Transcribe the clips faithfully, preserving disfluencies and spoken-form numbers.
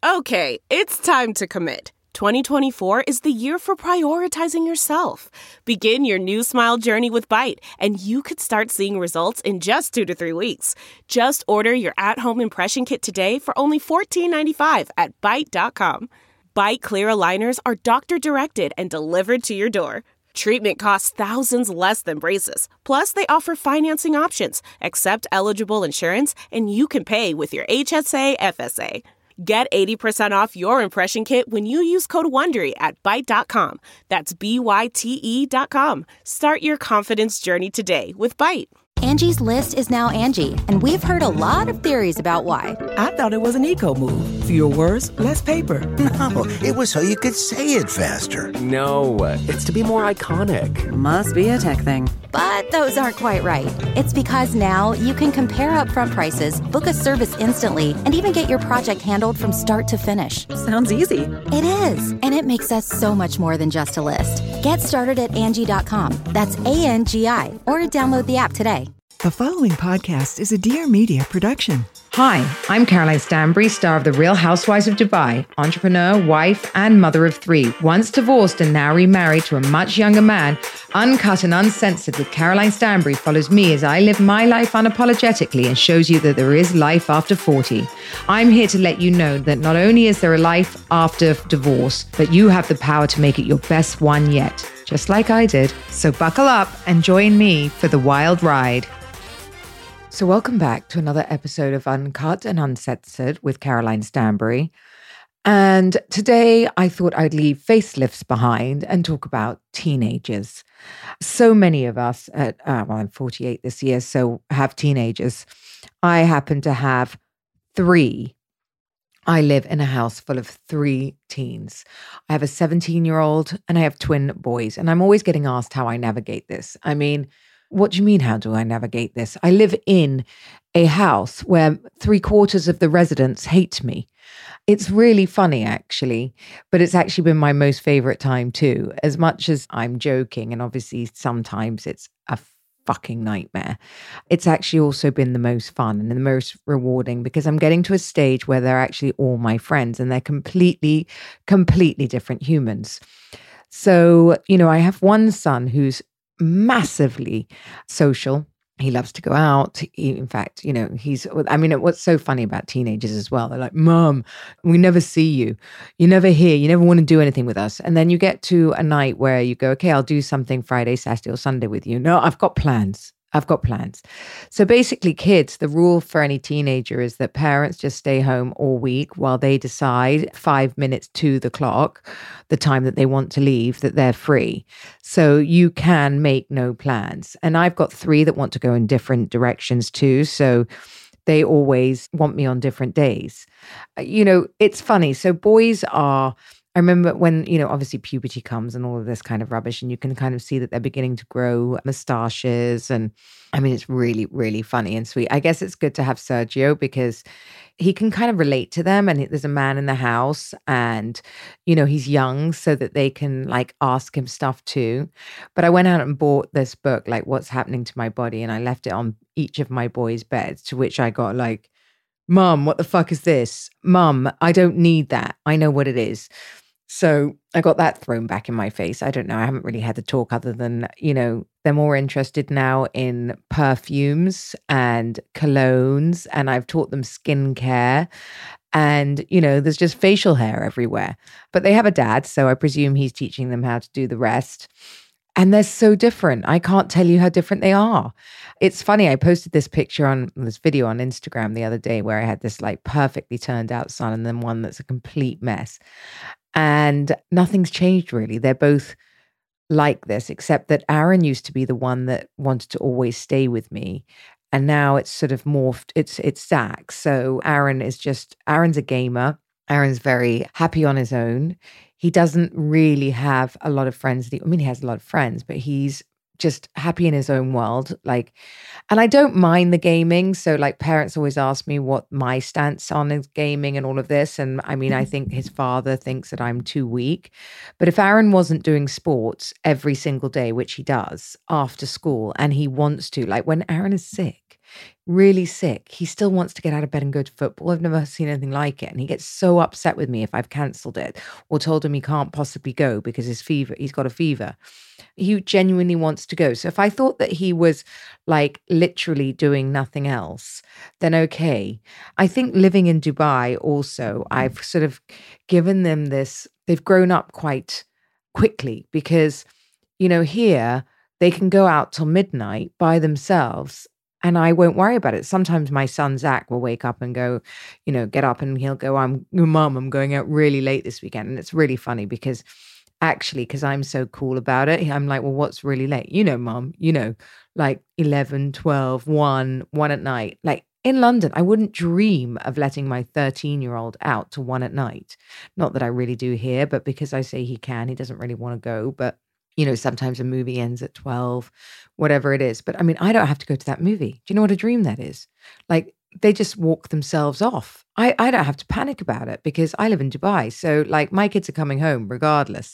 Okay, it's time to commit. twenty twenty-four is the year for prioritizing yourself. Begin your new smile journey with Byte, and you could start seeing results in just two to three weeks. Just order your at-home impression kit today for only fourteen ninety-five at byte dot com. Byte Clear aligners are doctor-directed and delivered to your door. Treatment costs thousands less than braces. Plus, they offer financing options, accept eligible insurance, and you can pay with your H S A F S A. Get eighty percent off your impression kit when you use code WONDERY at byte dot com. That's B Y T E dot com. Start your confidence journey today with Byte. Angie's List is now Angie, and we've heard a lot of theories about why. I thought it was an eco move. Fewer words, less paper. No, it was so you could say it faster. No, it's to be more iconic. Must be a tech thing. But those aren't quite right. It's because now you can compare upfront prices, book a service instantly, and even get your project handled from start to finish. Sounds easy. It is, and it makes us so much more than just a list. Get started at Angie dot com. That's A N G I, or download the app today. The following podcast is a Dear Media production. Hi, I'm Caroline Stanbury, star of The Real Housewives of Dubai, entrepreneur, wife, and mother of three. Once divorced and now remarried to a much younger man, Uncut and Uncensored with Caroline Stanbury follows me as I live my life unapologetically and shows you that there is life after forty. I'm here to let you know that not only is there a life after divorce, but you have the power to make it your best one yet, just like I did. So buckle up and join me for the wild ride. So welcome back to another episode of Uncut and Uncensored with Caroline Stanbury. And today I thought I'd leave facelifts behind and talk about teenagers. So many of us, at, uh, well, I'm forty-eight this year, so have teenagers. I happen to have three. I live in a house full of three teens. I have a seventeen-year-old and I have twin boys. And I'm always getting asked how I navigate this. I mean, what do you mean, how do I navigate this? I live in a house where three quarters of the residents hate me. It's really funny, actually, but it's actually been my most favorite time too. As much as I'm joking, and obviously sometimes it's a fucking nightmare, it's actually also been the most fun and the most rewarding because I'm getting to a stage where they're actually all my friends and they're completely, completely different humans. So, you know, I have one son who's massively social. He loves to go out. He, in fact, you know, he's, I mean, what's so funny about teenagers as well, they're like, Mom, we never see you. You're never here. You never want to do anything with us. And then you get to a night where you go, okay, I'll do something Friday, Saturday, or Sunday with you. No, I've got plans. I've got plans. So basically, kids, the rule for any teenager is that parents just stay home all week while they decide five minutes to the clock, the time that they want to leave, that they're free. So you can make no plans. And I've got three that want to go in different directions too. So they always want me on different days. You know, it's funny. So boys are... I remember when, you know, obviously puberty comes and all of this kind of rubbish, and you can kind of see that they're beginning to grow moustaches. And I mean, it's really, really funny and sweet. I guess it's good to have Sergio because he can kind of relate to them. And there's a man in the house and, you know, he's young so that they can like ask him stuff too. But I went out and bought this book, like What's Happening to My Body. And I left it on each of my boys' beds, to which I got like, Mom, what the fuck is this? Mom, I don't need that. I know what it is. So I got that thrown back in my face. I don't know. I haven't really had the talk other than, you know, they're more interested now in perfumes and colognes, and I've taught them skincare. And, you know, there's just facial hair everywhere. But they have a dad, so I presume he's teaching them how to do the rest. And they're so different. I can't tell you how different they are. It's funny. I posted this picture on this video on Instagram the other day where I had this like perfectly turned out son and then one that's a complete mess. And nothing's changed really. They're both like this, except that Aaron used to be the one that wanted to always stay with me. And now it's sort of morphed. It's, it's Zach. So Aaron is just, Aaron's a gamer. Aaron's very happy on his own. He doesn't really have a lot of friends. I mean, he has a lot of friends, but he's just happy in his own world. Like, and I don't mind the gaming. So like parents always ask me what my stance on is gaming and all of this. And I mean, I think his father thinks that I'm too weak. But if Aaron wasn't doing sports every single day, which he does after school, and he wants to, like when Aaron is sick, really sick. He still wants to get out of bed and go to football. I've never seen anything like it. And he gets so upset with me if I've cancelled it or told him he can't possibly go because his fever, he's got a fever. He genuinely wants to go. So if I thought that he was like literally doing nothing else, then okay. I think living in Dubai also, I've sort of given them this, they've grown up quite quickly because, you know, here they can go out till midnight by themselves and I won't worry about it. Sometimes my son, Zach, will wake up and go, you know, get up and he'll go, I'm, Mum, I'm going out really late this weekend. And it's really funny because actually, because I'm so cool about it, I'm like, well, what's really late? You know, Mum, you know, like eleven, twelve, one, one at night. Like in London, I wouldn't dream of letting my thirteen-year-old out to one at night. Not that I really do here, but because I say he can, he doesn't really want to go. But, you know, sometimes a movie ends at twelve, whatever it is. But I mean, I don't have to go to that movie. Do you know what a dream that is? Like, they just walk themselves off. I, I don't have to panic about it because I live in Dubai. So like my kids are coming home regardless.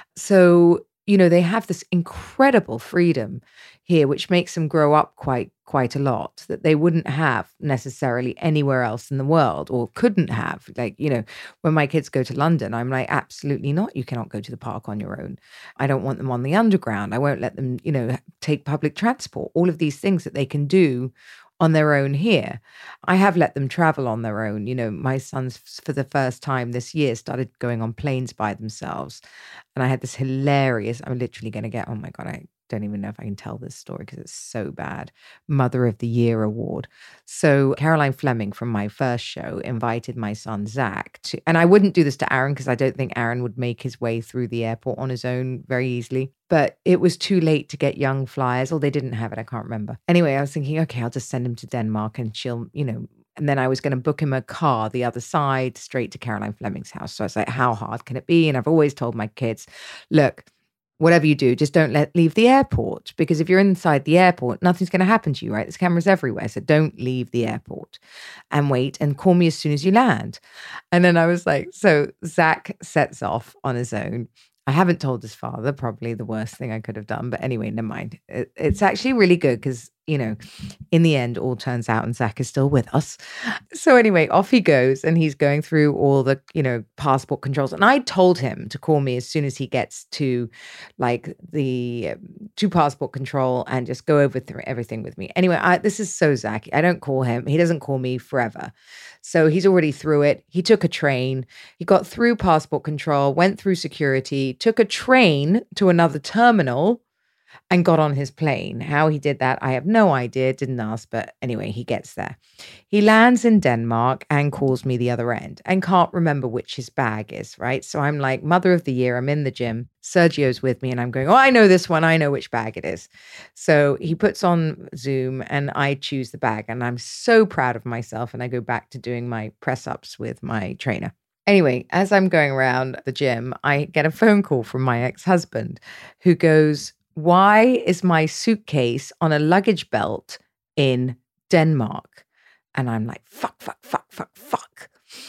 So, you know, they have this incredible freedom here, which makes them grow up quite, quite a lot that they wouldn't have necessarily anywhere else in the world or couldn't have. Like, you know, when my kids go to London, I'm like, absolutely not. You cannot go to the park on your own. I don't want them on the underground. I won't let them, you know, take public transport. All of these things that they can do on their own here. I have let them travel on their own. You know, my sons, for the first time this year, started going on planes by themselves. And I had this hilarious, I'm literally going to get, oh my God, I don't even know if I can tell this story because it's so bad, Mother of the Year award. So Caroline Fleming from my first show invited my son, Zach, to, and I wouldn't do this to Aaron because I don't think Aaron would make his way through the airport on his own very easily. But it was too late to get young flyers, or they didn't have it. I can't remember. Anyway, I was thinking, okay, I'll just send him to Denmark and she'll, you know, and then I was going to book him a car the other side straight to Caroline Fleming's house. So I was like, how hard can it be? And I've always told my kids, look, whatever you do, just don't let leave the airport, because if you're inside the airport, nothing's going to happen to you, right? There's cameras everywhere. So don't leave the airport and wait and call me as soon as you land. And then I was like, so Zach sets off on his own. I haven't told his father, probably the worst thing I could have done. But anyway, never mind. It, it's actually really good because, you know, in the end, all turns out and Zach is still with us. So anyway, off he goes and he's going through all the, you know, passport controls. And I told him to call me as soon as he gets to like the to passport control and just go over through everything with me. Anyway, I, this is so Zach. I don't call him. He doesn't call me forever. So he's already through it. He took a train. He got through passport control, went through security, took a train to another terminal and got on his plane. How he did that, I have no idea, didn't ask, but anyway, he gets there. He lands in Denmark and calls me the other end and can't remember which his bag is, right? So I'm like, Mother of the Year, I'm in the gym. Sergio's with me and I'm going, oh, I know this one. I know which bag it is. So he puts on Zoom and I choose the bag and I'm so proud of myself. And I go back to doing my press ups with my trainer. Anyway, as I'm going around the gym, I get a phone call from my ex-husband who goes, why is my suitcase on a luggage belt in Denmark? And I'm like, fuck, fuck, fuck, fuck, fuck.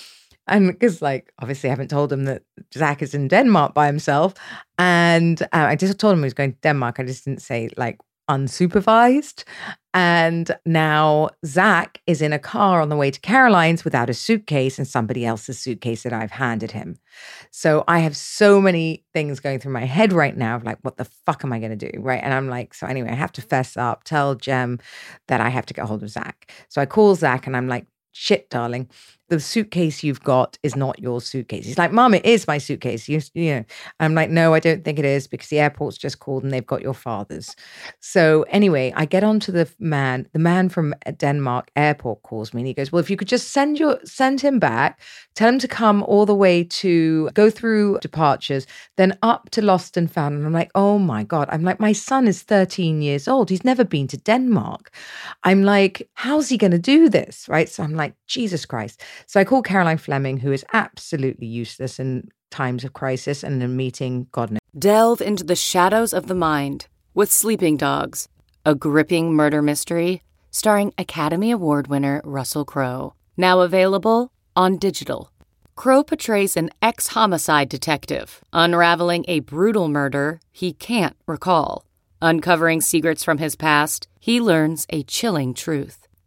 And because like, obviously I haven't told him that Zach is in Denmark by himself. And uh, I just told him he was going to Denmark. I just didn't say like unsupervised. And now Zach is in a car on the way to Caroline's without a suitcase and somebody else's suitcase that I've handed him. So I have so many things going through my head right now of like, what the fuck am I going to do? Right. And I'm like, so anyway, I have to fess up, tell Jem that I have to get hold of Zach. So I call Zach and I'm like, shit, darling, the suitcase you've got is not your suitcase. He's like, Mom, it is my suitcase. You, you know, I'm like, no, I don't think it is because the airport's just called and they've got your father's. So anyway, I get on to the man, the man from Denmark airport calls me and he goes, well, if you could just send your, send him back, tell him to come all the way to go through departures, then up to Lost and Found. And I'm like, oh my God. I'm like, my son is thirteen years old. He's never been to Denmark. I'm like, how's he going to do this? Right. So I'm like, Jesus Christ. So I call Caroline Fleming, who is absolutely useless in times of crisis and in a meeting, God knows. Delve into the shadows of the mind with Sleeping Dogs, a gripping murder mystery starring Academy Award winner Russell Crowe. Now available on digital. Crowe portrays an ex-homicide detective unraveling a brutal murder he can't recall. Uncovering secrets from his past, he learns a chilling truth.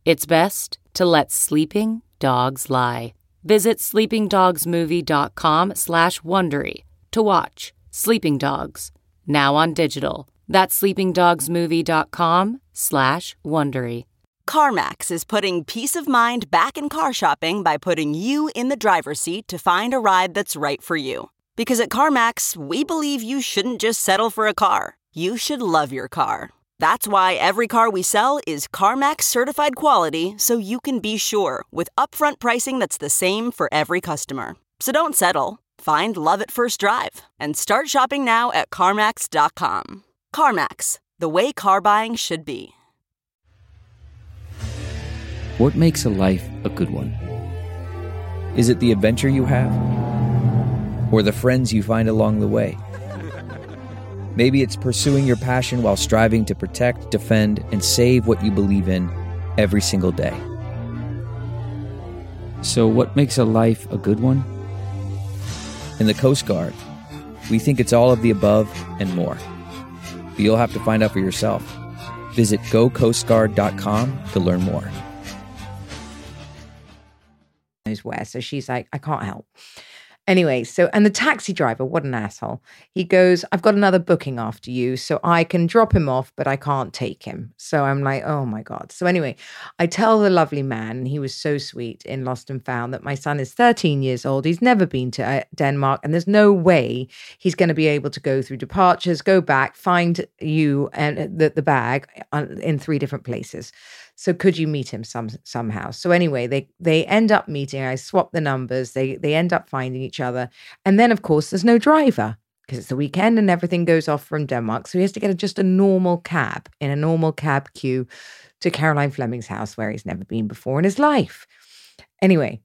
It's best to let sleeping dogs lie. Visit sleepingdogsmovie.com slash Wondery to watch Sleeping Dogs, now on digital. That's sleepingdogsmovie.com slash Wondery. CarMax is putting peace of mind back in car shopping by putting you in the driver's seat to find a ride that's right for you. Because at CarMax, we believe you shouldn't just settle for a car. You should love your car. That's why every car we sell is CarMax certified quality, so you can be sure with upfront pricing that's the same for every customer. So don't settle. Find love at first drive and start shopping now at CarMax dot com. CarMax, the way car buying should be. What makes a life a good one? Is it the adventure you have? Or the friends you find along the way? Maybe it's pursuing your passion while striving to protect, defend, and save what you believe in every single day. So what makes a life a good one? In the Coast Guard, we think it's all of the above and more. But you'll have to find out for yourself. Visit go coast guard dot com to learn more. Where, so she's like, I can't help. Anyway, so, and the taxi driver, what an asshole. He goes, I've got another booking after you, so I can drop him off, but I can't take him. So I'm like, oh my God. So anyway, I tell the lovely man, and he was so sweet in Lost and Found, that my son is thirteen years old. He's never been to uh, Denmark, and there's no way he's going to be able to go through departures, go back, find you and the, the bag in three different places. So could you meet him some somehow? So anyway, they they end up meeting. I swap the numbers. They they end up finding each other. And then, of course, there's no driver because it's the weekend and everything goes off from Denmark. So he has to get a, just a normal cab in a normal cab queue to Caroline Fleming's house where he's never been before in his life. Anyway,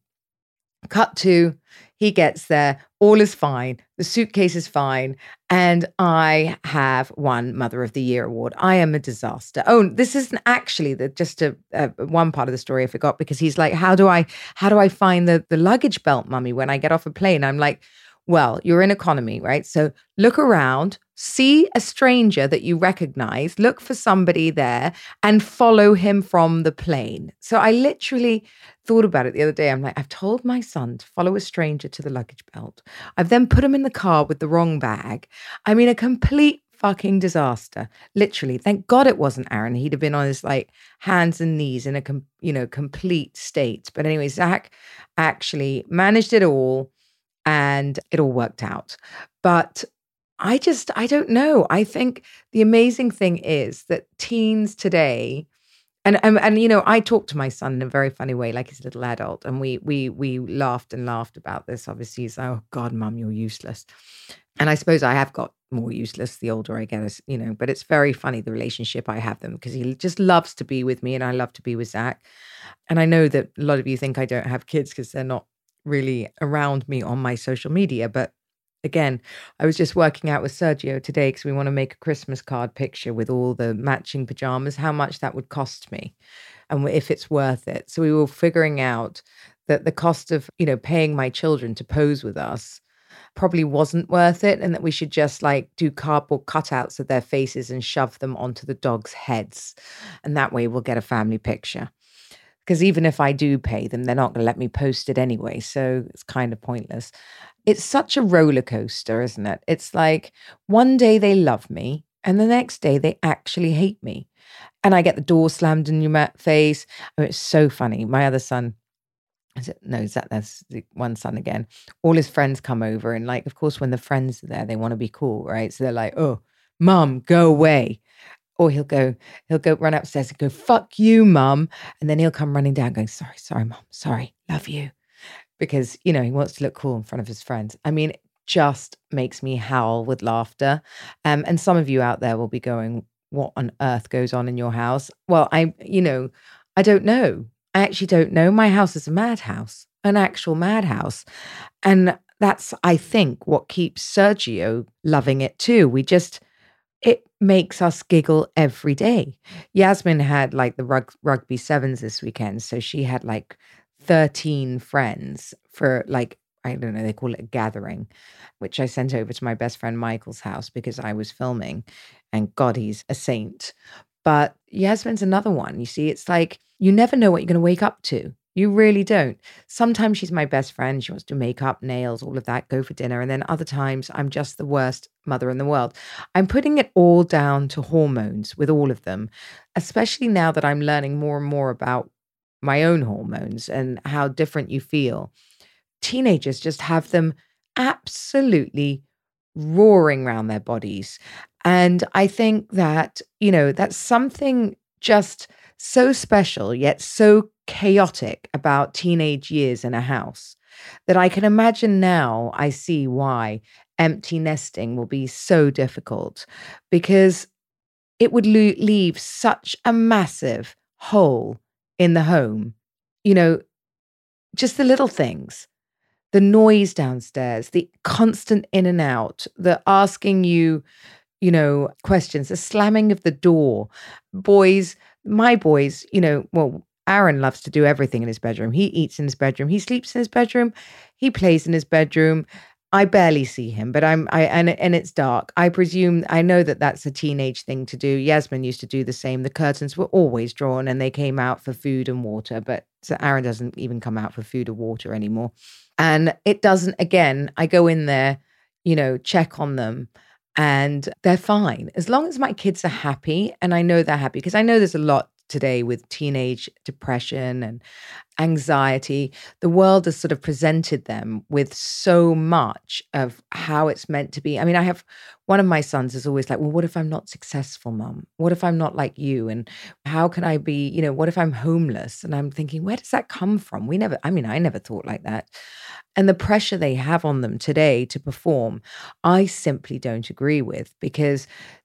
cut to, he gets there, all is fine, the suitcase is fine, and I have won Mother of the Year award. I am a disaster. Oh, this isn't actually the just a, a one part of the story I forgot, because he's like, how do I how do I find the, the luggage belt, mummy, when I get off a plane? I'm like, well, you're in economy, right? So look around, see a stranger that you recognize, look for somebody there and follow him from the plane. So I literally thought about it the other day. I'm like, I've told my son to follow a stranger to the luggage belt. I've then put him in the car with the wrong bag. I mean, a complete fucking disaster. Literally. Thank God it wasn't Aaron. He'd have been on his like hands and knees in a, com- you know, complete state. But anyway, Zach actually managed it all. And it all worked out. But I just, I don't know. I think the amazing thing is that teens today, and, and, and you know, I talk to my son in a very funny way, like he's a little adult. And we we we laughed and laughed about this. Obviously, he's like, oh God, mum, you're useless. And I suppose I have got more useless the older I get, you know, but it's very funny, the relationship I have them, because he just loves to be with me and I love to be with Zach. And I know that a lot of you think I don't have kids because they're not really around me on my social media. But again, I was just working out with Sergio today because we want to make a Christmas card picture with all the matching pajamas, how much that would cost me and if it's worth it. So we were figuring out that the cost of, you know, paying my children to pose with us probably wasn't worth it, and that we should just like do cardboard cutouts of their faces and shove them onto the dogs' heads. And that way we'll get a family picture. Because even if I do pay them, they're not going to let me post it anyway. So it's kind of pointless. It's such a roller coaster, isn't it? It's like one day they love me and the next day they actually hate me. And I get the door slammed in your face. Oh, it's so funny. My other son, is it, no, is that, that's the one son again. All his friends come over. And like, of course, when the friends are there, they want to be cool, right? So they're like, oh, mum, go away. Or he'll go, he'll go run upstairs and go, fuck you, mum. And then he'll come running down going, sorry, sorry, mum, sorry, love you. Because, you know, he wants to look cool in front of his friends. I mean, it just makes me howl with laughter. Um, and some of you out there will be going, what on earth goes on in your house? Well, I, you know, I don't know. I actually don't know. My house is a madhouse, an actual madhouse. And that's, I think, what keeps Sergio loving it too. We just... It makes us giggle every day. Yasmin had like the rug- rugby sevens this weekend. So she had like thirteen friends for like, I don't know, they call it a gathering, which I sent over to my best friend Michael's house because I was filming. And God, he's a saint. But Yasmin's another one. You see, it's like you never know what you're going to wake up to. You really don't. Sometimes she's my best friend. She wants to do makeup, nails, all of that, go for dinner. And then other times I'm just the worst mother in the world. I'm putting it all down to hormones with all of them, especially now that I'm learning more and more about my own hormones and how different you feel. Teenagers just have them absolutely roaring around their bodies. And I think that, you know, that's something just so special, yet so chaotic about teenage years in a house that I can imagine now I see why empty nesting will be so difficult, because it would lo- leave such a massive hole in the home. You know, just the little things. The noise downstairs, the constant in and out, the asking you, you know, questions, the slamming of the door. Boys, my boys, you know, well, Aaron loves to do everything in his bedroom. He eats in his bedroom. He sleeps in his bedroom. He plays in his bedroom. I barely see him, but I'm, I, and, and it's dark. I presume, I know that that's a teenage thing to do. Yasmin used to do the same. The curtains were always drawn and they came out for food and water, but so Aaron doesn't even come out for food or water anymore. And it doesn't, again, I go in there, you know, check on them and they're fine. As long as my kids are happy, and I know they're happy, because I know there's a lot today with teenage depression and anxiety. The world has sort of presented them with so much of how it's meant to be. I mean, I have one of my sons is always like, well, what if I'm not successful, Mum? What if I'm not like you? And how can I be, you know, what if I'm homeless? And I'm thinking, where does that come from? We never, I mean, I never thought like that. And the pressure they have on them today to perform, I simply don't agree with, because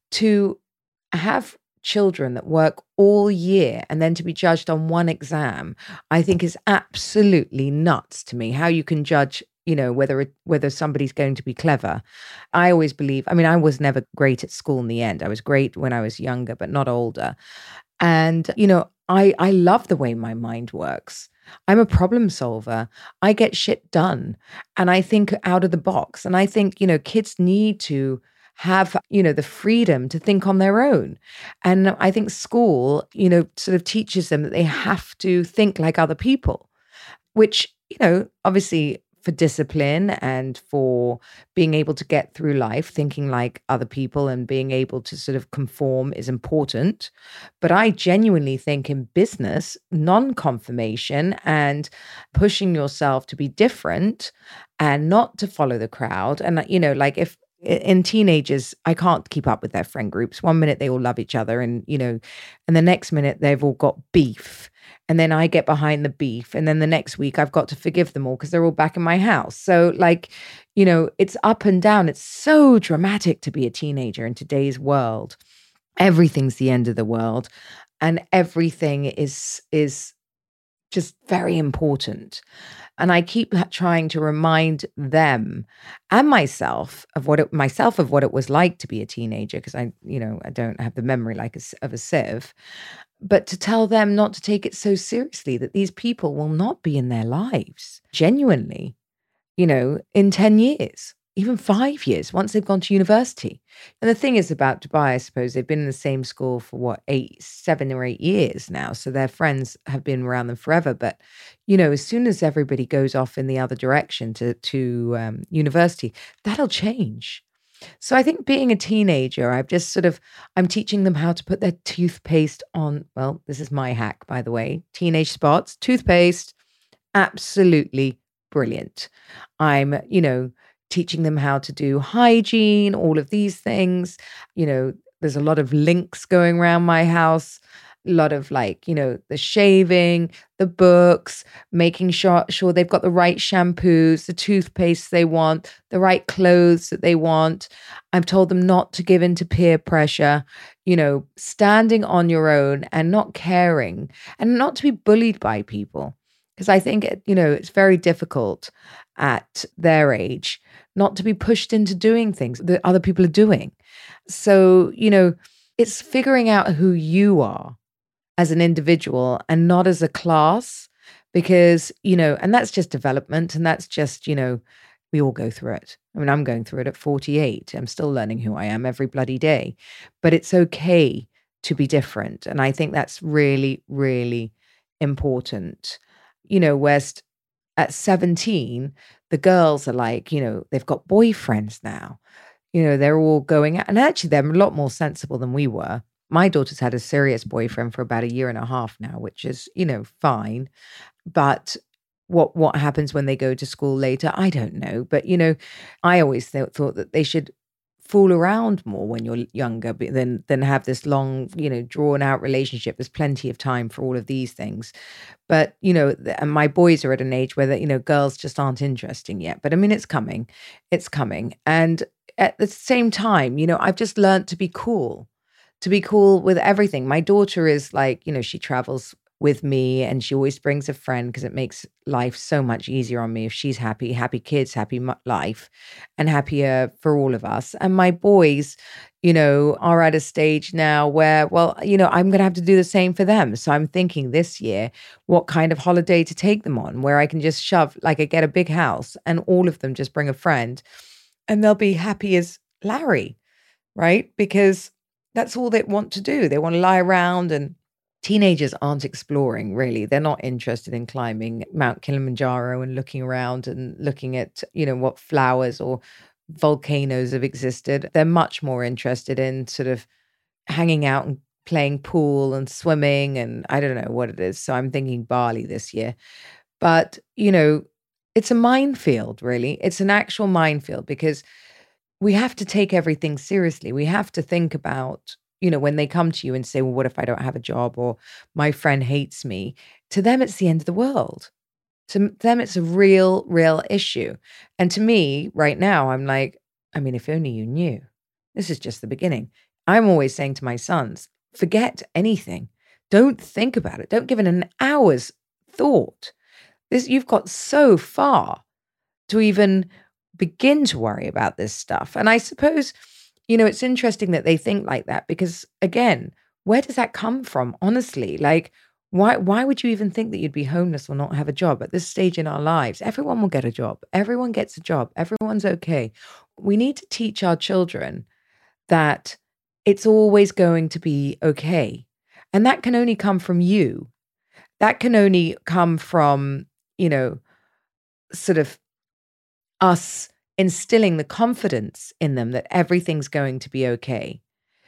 to have children that work all year and then to be judged on one exam, I think is absolutely nuts to me. How you can judge, you know, whether it, whether somebody's going to be clever. I always believe, I mean, I was never great at school in the end. I was great when I was younger, but not older. And, you know, I, I love the way my mind works. I'm a problem solver. I get shit done and I think out of the box. And I think, you know, kids need to have, you know, the freedom to think on their own. And I think school, you know, sort of teaches them that they have to think like other people, which, you know, obviously for discipline and for being able to get through life, thinking like other people and being able to sort of conform is important. But I genuinely think in business, non-conformation and pushing yourself to be different and not to follow the crowd. And, you know, like if, in teenagers, I can't keep up with their friend groups. One minute they all love each other and, you know, and the next minute they've all got beef. And then I get behind the beef. And then the next week I've got to forgive them all because they're all back in my house. So like, you know, it's up and down. It's so dramatic to be a teenager in today's world. Everything's the end of the world. And everything is, is just very important. And I keep trying to remind them and myself of what it, myself of what it was like to be a teenager, because I, you know, I don't have the memory like a, of a sieve, but to tell them not to take it so seriously, that these people will not be in their lives genuinely, you know, in ten years, even five years, once they've gone to university. And the thing is about Dubai, I suppose, they've been in the same school for what, eight, seven or eight years now. So their friends have been around them forever. But, you know, as soon as everybody goes off in the other direction to, to um, university, that'll change. So I think being a teenager, I've just sort of, I'm teaching them how to put their toothpaste on. Well, this is my hack, by the way. Teenage spots, toothpaste, absolutely brilliant. I'm, you know, teaching them how to do hygiene, all of these things. You know, there's a lot of links going around my house, a lot of like, you know, the shaving, the books, making sure, sure they've got the right shampoos, the toothpaste they want, the right clothes that they want. I've told them not to give in to peer pressure, you know, standing on your own and not caring and not to be bullied by people. Because I think, you know, it's very difficult at their age not to be pushed into doing things that other people are doing. So, you know, it's figuring out who you are as an individual and not as a class, because, you know, and that's just development. And that's just, you know, we all go through it. I mean, I'm going through it at forty-eight. I'm still learning who I am every bloody day. But it's okay to be different. And I think that's really, really important. You know, whereas at seventeen, the girls are like, you know, they've got boyfriends now. You know, they're all going out. And actually, they're a lot more sensible than we were. My daughter's had a serious boyfriend for about a year and a half now, which is, you know, fine. But what what happens when they go to school later, I don't know. But, you know, I always th- thought that they should fool around more when you're younger than than have this long, you know, drawn out relationship. There's plenty of time for all of these things. But, you know, and my boys are at an age where, you know, girls just aren't interesting yet. But I mean, it's coming. It's coming. And at the same time, you know, I've just learned to be cool, to be cool with everything. My daughter is like, you know, she travels with me and she always brings a friend because it makes life so much easier on me if she's happy, happy kids, happy life, and happier for all of us. And my boys, you know, are at a stage now where, well, you know, I'm going to have to do the same for them. So I'm thinking this year, what kind of holiday to take them on where I can just shove, like I get a big house and all of them just bring a friend and they'll be happy as Larry, right? Because that's all they want to do. They want to lie around, and teenagers aren't exploring, really. They're not interested in climbing Mount Kilimanjaro and looking around and looking at, you know, what flowers or volcanoes have existed. They're much more interested in sort of hanging out and playing pool and swimming and I don't know what it is. So I'm thinking Bali this year. But, you know, it's a minefield, really. It's an actual minefield because we have to take everything seriously. We have to think about, you know, when they come to you and say, well, what if I don't have a job or my friend hates me? To them, it's the end of the world. To them, it's a real, real issue. And to me, right now, I'm like, I mean, if only you knew. This is just the beginning. I'm always saying to my sons, forget anything. Don't think about it. Don't give it an hour's thought. This, you've got so far to even begin to worry about this stuff. And I suppose, you know, it's interesting that they think like that because, again, where does that come from? Honestly, like, why why would you even think that you'd be homeless or not have a job at this stage in our lives? Everyone will get a job. Everyone gets a job. Everyone's okay. We need to teach our children that it's always going to be okay. And that can only come from you. That can only come from, you know, sort of us instilling the confidence in them that everything's going to be okay,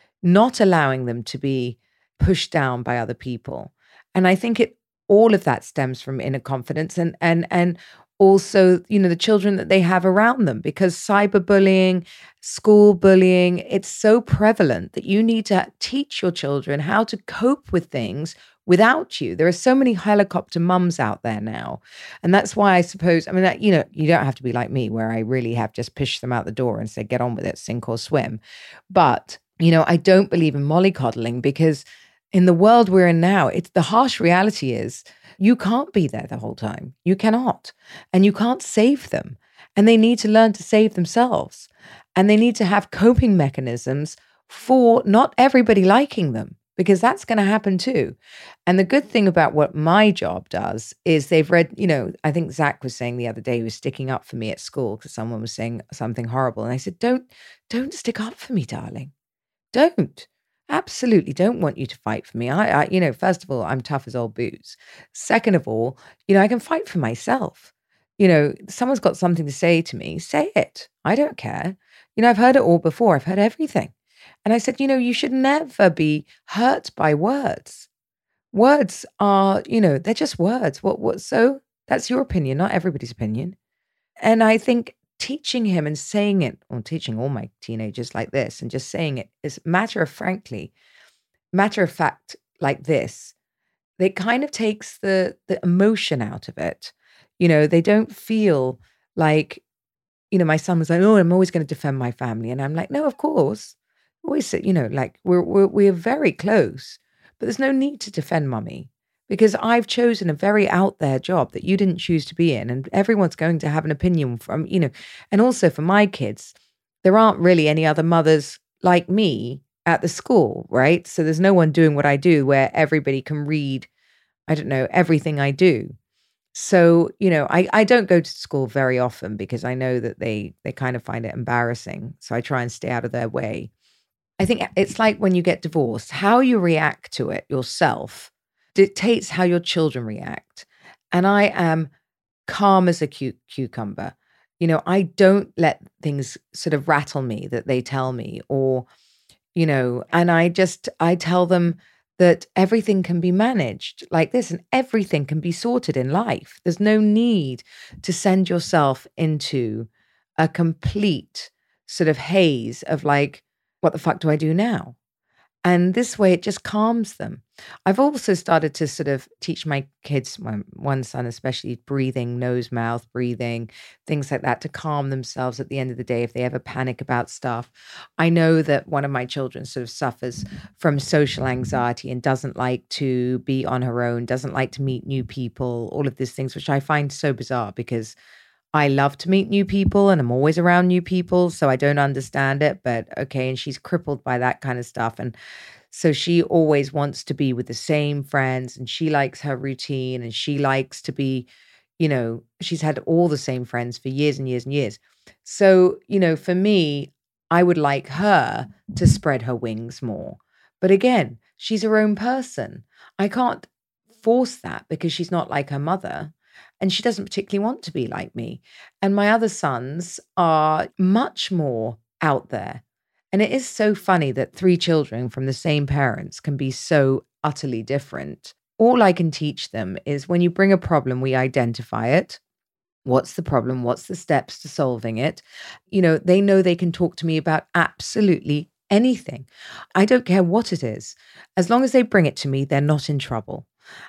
not allowing them to be pushed down by other people. And I think it all of that stems from inner confidence and and and also, you know, the children that they have around them, because cyberbullying, school bullying, it's so prevalent that you need to teach your children how to cope with things without you. There are so many helicopter mums out there now. And that's why I suppose, I mean, that, you know, you don't have to be like me where I really have just pushed them out the door and said, get on with it, sink or swim. But, you know, I don't believe in mollycoddling because in the world we're in now, it's the harsh reality is you can't be there the whole time. You cannot. And you can't save them. And they need to learn to save themselves. And they need to have coping mechanisms for not everybody liking them, because that's going to happen too. And the good thing about what my job does is they've read, you know, I think Zach was saying the other day, he was sticking up for me at school because someone was saying something horrible. And I said, don't, don't stick up for me, darling. Don't. Absolutely don't want you to fight for me. I, I, you know, first of all, I'm tough as old boots. Second of all, you know, I can fight for myself. You know, someone's got something to say to me, say it. I don't care. You know, I've heard it all before. I've heard everything. And I said, you know, you should never be hurt by words. Words are, you know, they're just words. What, what, so that's your opinion, not everybody's opinion. And I think teaching him and saying it, or teaching all my teenagers like this and just saying it is matter of frankly, matter of fact like this, it kind of takes the the emotion out of it. You know, they don't feel like, you know, my son was like, oh, I'm always going to defend my family. And I'm like, no, of course. Always, you know, like we're, we're, we're very close, but there's no need to defend mummy. Because I've chosen a very out there job that you didn't choose to be in. And everyone's going to have an opinion from, you know, and also for my kids, there aren't really any other mothers like me at the school, right? So there's no one doing what I do where everybody can read, I don't know, everything I do. So, you know, I, I don't go to school very often because I know that they, they kind of find it embarrassing. So I try and stay out of their way. I think it's like when you get divorced, how you react to it yourself dictates how your children react. And I am calm as a cu- cucumber. You know, I don't let things sort of rattle me that they tell me, or, you know, and I just, I tell them that everything can be managed like this and everything can be sorted in life. There's no need to send yourself into a complete sort of haze of like, what the fuck do I do now? And this way it just calms them. I've also started to sort of teach my kids, my one son especially, breathing, nose, mouth breathing, things like that to calm themselves at the end of the day if they ever panic about stuff. I know that one of my children sort of suffers from social anxiety and doesn't like to be on her own, doesn't like to meet new people, all of these things, which I find so bizarre because I love to meet new people and I'm always around new people. So I don't understand it, but okay. And she's crippled by that kind of stuff. And so she always wants to be with the same friends and she likes her routine and she likes to be, you know, she's had all the same friends for years and years and years. So, you know, for me, I would like her to spread her wings more. But again, she's her own person. I can't force that because she's not like her mother. And she doesn't particularly want to be like me. And my other sons are much more out there. And it is so funny that three children from the same parents can be so utterly different. All I can teach them is when you bring a problem, we identify it. What's the problem? What's the steps to solving it? You know, they know they can talk to me about absolutely anything. I don't care what it is. As long as they bring it to me, they're not in trouble.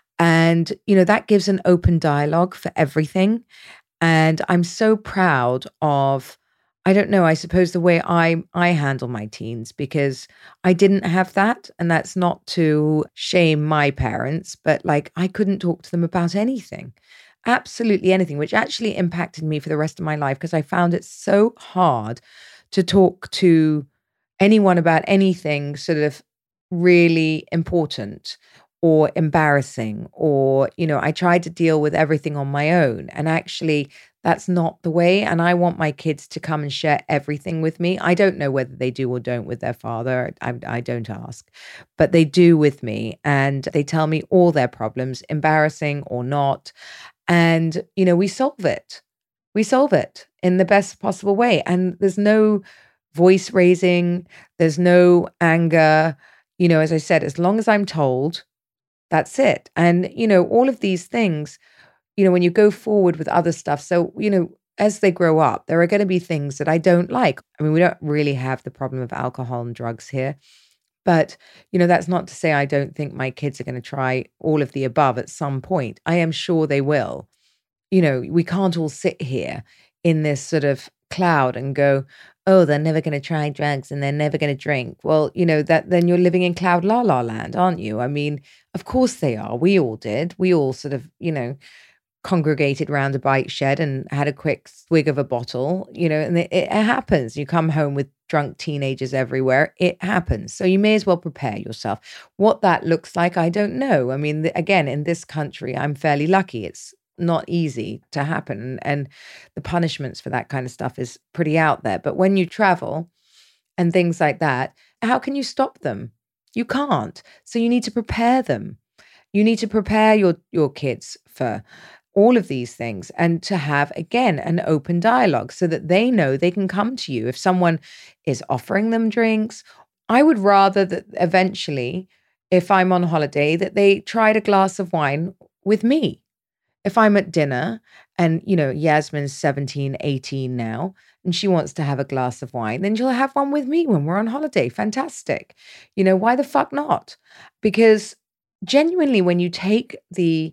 And, you know, that gives an open dialogue for everything. And I'm so proud of, I don't know, I suppose the way I, I handle my teens, because I didn't have that. And that's not to shame my parents, but like I couldn't talk to them about anything, absolutely anything, which actually impacted me for the rest of my life because I found it so hard to talk to anyone about anything sort of really important or embarrassing, or, you know, I tried to deal with everything on my own. And actually, that's not the way. And I want my kids to come and share everything with me. I don't know whether they do or don't with their father. I, I don't ask, but they do with me. And they tell me all their problems, embarrassing or not. And, you know, we solve it. We solve it in the best possible way. And there's no voice raising. There's no anger. You know, as I said, as long as I'm told, that's it. And, you know, all of these things, you know, when you go forward with other stuff. So, you know, as they grow up, there are going to be things that I don't like. I mean, we don't really have the problem of alcohol and drugs here. But, you know, that's not to say I don't think my kids are going to try all of the above at some point. I am sure they will. You know, we can't all sit here in this sort of cloud and go, oh, they're never going to try drugs and they're never going to drink. Well, you know, that then you're living in cloud la la land, aren't you? I mean, of course they are. We all did. We all sort of, you know, congregated around a bike shed and had a quick swig of a bottle, you know, and it, it happens. You come home with drunk teenagers everywhere. It happens. So you may as well prepare yourself. What that looks like, I don't know. I mean, the, again, in this country, I'm fairly lucky. It's not easy to happen. And the punishments for that kind of stuff is pretty out there. But when you travel and things like that, how can you stop them? You can't. So you need to prepare them. You need to prepare your, your kids for all of these things and to have, again, an open dialogue so that they know they can come to you. If someone is offering them drinks, I would rather that eventually, if I'm on holiday, that they tried a glass of wine with me. If I'm at dinner and, you know, Yasmin's seventeen, eighteen now, and she wants to have a glass of wine, then she'll have one with me when we're on holiday. Fantastic. You know, why the fuck not? Because genuinely, when you take the,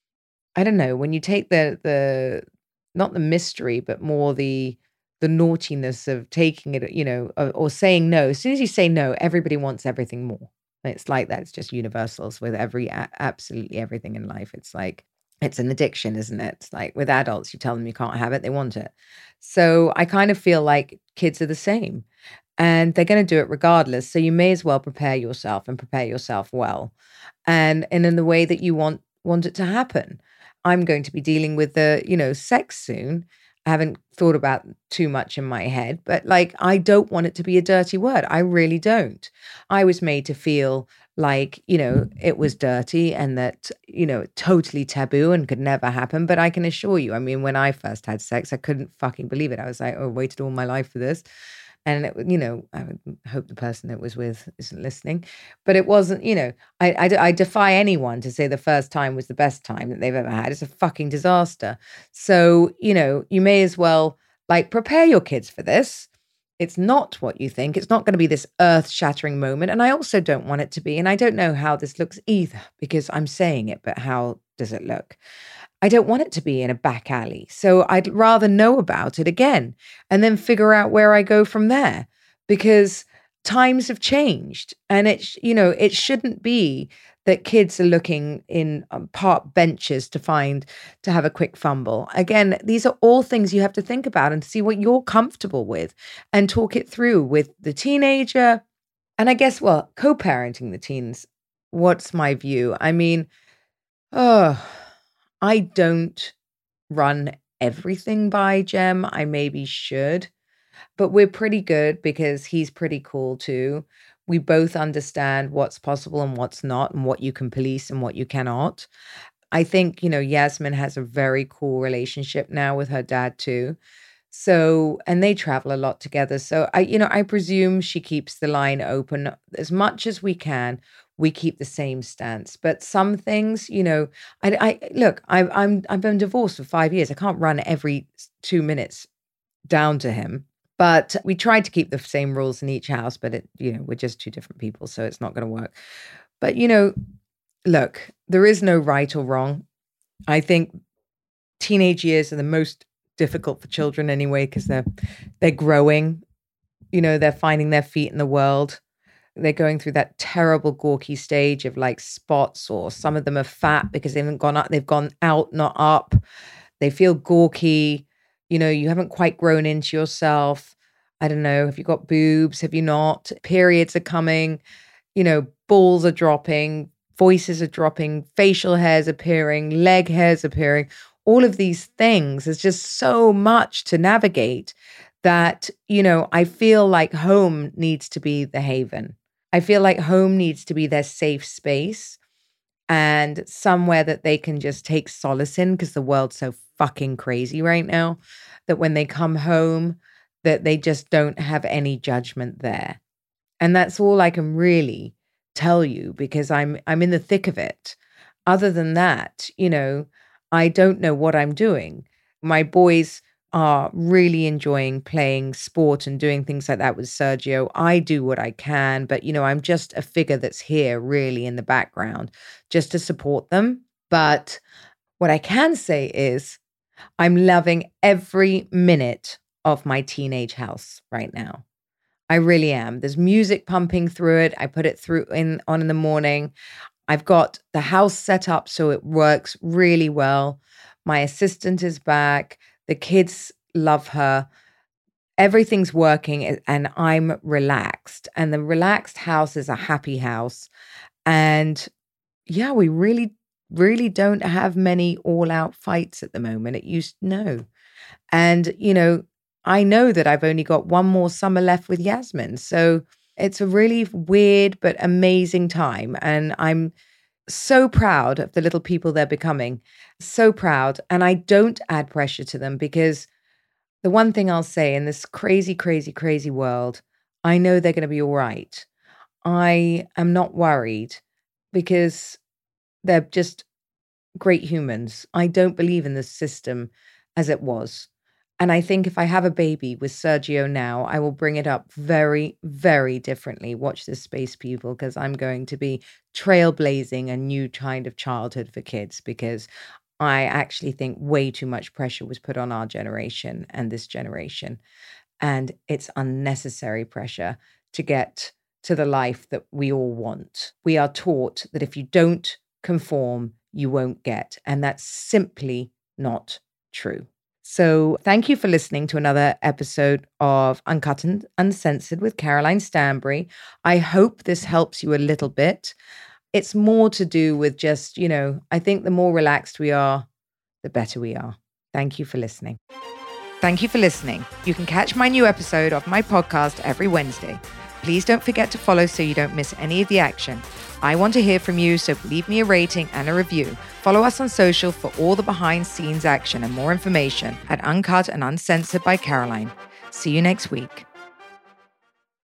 I don't know, when you take the, the not the mystery, but more the, the naughtiness of taking it, you know, or, or saying no. As soon as you say no, everybody wants everything more. It's like that. It's just universals with every, absolutely everything in life. It's like, it's an addiction, isn't it? It's like with adults, you tell them you can't have it, they want it. So I kind of feel like kids are the same and they're going to do it regardless. So you may as well prepare yourself and prepare yourself well. And, and in the way that you want, want it to happen. I'm going to be dealing with the, you know, sex soon. I haven't thought about too much in my head, but like, I don't want it to be a dirty word. I really don't. I was made to feel like, you know, it was dirty and that, you know, totally taboo and could never happen. But I can assure you, I mean, when I first had sex, I couldn't fucking believe it. I was like, oh, I waited all my life for this. And, it, you know, I would hope the person it was with isn't listening. But it wasn't, you know, I, I, I defy anyone to say the first time was the best time that they've ever had. It's a fucking disaster. So, you know, you may as well, like, prepare your kids for this. It's not what you think. It's not going to be this earth-shattering moment. And I also don't want it to be. And I don't know how this looks either, because I'm saying it, but how does it look? I don't want it to be in a back alley. So I'd rather know about it again and then figure out where I go from there, because times have changed. And it, you know, it shouldn't be that kids are looking in um, park benches to find, to have a quick fumble. Again, these are all things you have to think about and see what you're comfortable with and talk it through with the teenager. And I guess, well, co-parenting the teens, what's my view? I mean, oh, I don't run everything by Jem. I maybe should, but we're pretty good because he's pretty cool too. We both understand what's possible and what's not, and what you can police and what you cannot. I think, you know, Yasmin has a very cool relationship now with her dad too. So, and they travel a lot together. So I, you know, I presume she keeps the line open as much as we can. We keep the same stance, but some things, you know, I, I look, I, I'm, I've been divorced for five years. I can't run every two minutes down to him, but we tried to keep the same rules in each house, but it, you know, we're just two different people, so it's not going to work. But, you know, look, there is no right or wrong. I think teenage years are the most difficult for children anyway, because they're, they're growing, you know, they're finding their feet in the world. They're going through that terrible gawky stage of like spots, or some of them are fat because they haven't gone up, they've gone out, not up. They feel gawky. You know, you haven't quite grown into yourself. I don't know. Have you got boobs? Have you not? Periods are coming. You know, balls are dropping. Voices are dropping. Facial hairs appearing. Leg hairs appearing. All of these things. There's just so much to navigate that, you know, I feel like home needs to be the haven. I feel like home needs to be their safe space and somewhere that they can just take solace in, because the world's so fucking crazy right now that when they come home, that they just don't have any judgment there. And that's all I can really tell you, because I'm I'm in the thick of it. Other than that, you know, I don't know what I'm doing. My boys are really enjoying playing sport and doing things like that with Sergio. I do what I can, but, you know, I'm just a figure that's here really in the background just to support them. But what I can say is I'm loving every minute of my teenage house right now. I really am. There's music pumping through it. I put it through in on in the morning. I've got the house set up so it works really well. My assistant is back. The kids love her. Everything's working and I'm relaxed. And the relaxed house is a happy house. And yeah, we really, really don't have many all-out fights at the moment. It used no. And, you know, I know that I've only got one more summer left with Yasmin. So it's a really weird but amazing time. And I'm so proud of the little people they're becoming. So proud. And I don't add pressure to them, because the one thing I'll say in this crazy, crazy, crazy world, I know they're going to be all right. I am not worried because they're just great humans. I don't believe in the system as it was. And I think if I have a baby with Sergio now, I will bring it up very, very differently. Watch this space, people, because I'm going to be trailblazing a new kind of childhood for kids, because I actually think way too much pressure was put on our generation and this generation. And it's unnecessary pressure to get to the life that we all want. We are taught that if you don't conform, you won't get. And that's simply not true. So thank you for listening to another episode of Uncut and Uncensored with Caroline Stanbury. I hope this helps you a little bit. It's more to do with just, you know, I think the more relaxed we are, the better we are. Thank you for listening. Thank you for listening. You can catch my new episode of my podcast every Wednesday. Please don't forget to follow so you don't miss any of the action. I want to hear from you, so leave me a rating and a review. Follow us on social for all the behind-scenes action and more information at Uncut and Uncensored by Caroline. See you next week.